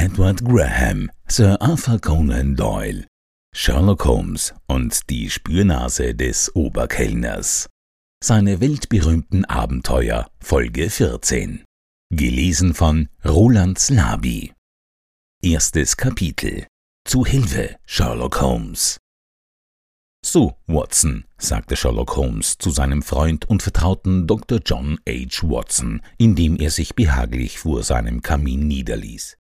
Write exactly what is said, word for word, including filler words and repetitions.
Edward Graham, Sir Arthur Conan Doyle, Sherlock Holmes und die Spürnase des Oberkellners. Seine weltberühmten Abenteuer, Folge vierzehn. Gelesen von Roland Slaby. Erstes Kapitel. Zu Hilfe, Sherlock Holmes. »So, Watson«, sagte Sherlock Holmes zu seinem Freund und Vertrauten Doktor John H. Watson, indem er sich behaglich vor seinem Kamin niederließ.